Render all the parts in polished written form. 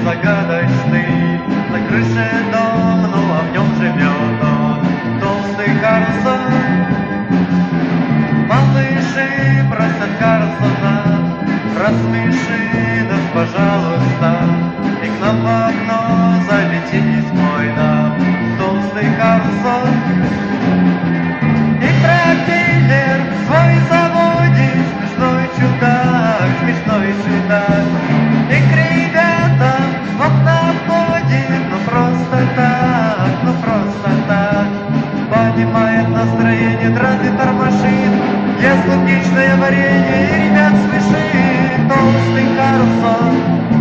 загадочный. На крыше дом, ну а в нем живет он, толстый Карлсон. Малыши просят Карлсона: рассмеши нас, пожалуйста, и к нам в окно залети, спой нам, толстый Карлсон. И пропеллер свой заводит, смешной чудак, смешной чудак. И к ребятам в окна входит, ну просто так, поднимает настроение транзитор машин. Ест клубничное варенье и ребят смешит толстый Карлсон.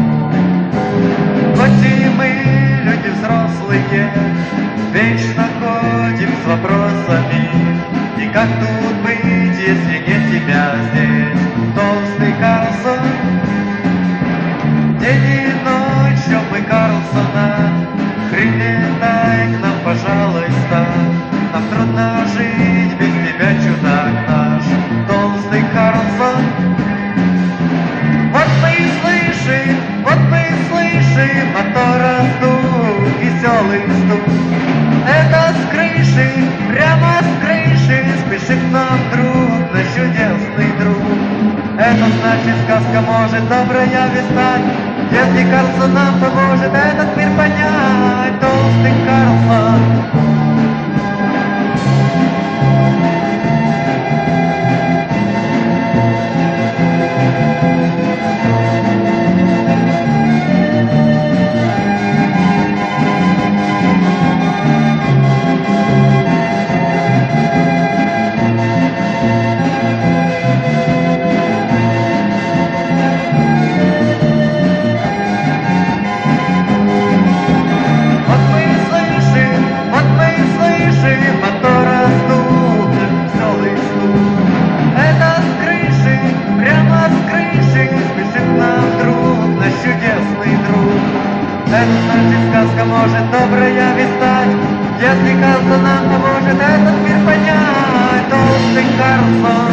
Хоть и мы, люди взрослые, вечно ходим с вопросами: и как тут быть, если нет тебя здесь, толстый Карлсон? День и ночь ждем мы Карлсона. Прилетай к нам, пожалуйста, нам трудно жить без тебя, чудак наш, толстый Карлсон. Вот мы и слышим мотора стук, веселый стук. Это с крыши, прямо с крыши спешит к нам друг, наш чудесный друг. Это значит, сказка может добрая весна, если Карлсон нам поможет этот мир понять, толстый Карлсон. Это значит, сказка может добрая вестать, если Карлсон нам поможет этот мир понять, толстый Карлсон.